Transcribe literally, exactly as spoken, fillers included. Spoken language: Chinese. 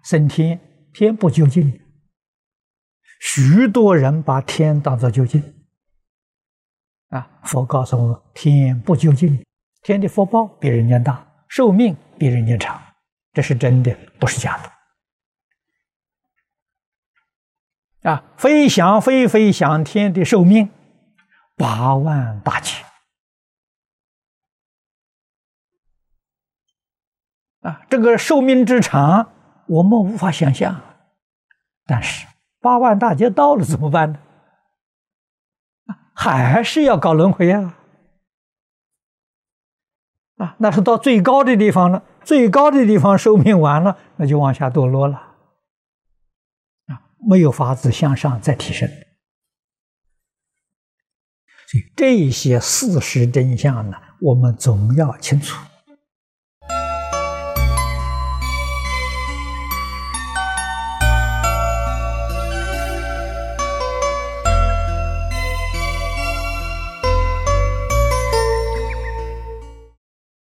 升天，天不究竟。许多人把天当作究竟啊！佛告诉我们，天不究竟，天的福报比人间大，寿命比人间长，这是真的，不是假的啊！飞翔飞飞翔天的寿命八万大劫啊！这个寿命之长，我们无法想象，但是八万大劫到了怎么办呢？还是要搞轮回啊！啊，那是到最高的地方了，最高的地方寿命完了，那就往下堕落了啊，没有法子向上再提升。所以这些事实真相呢，我们总要清楚。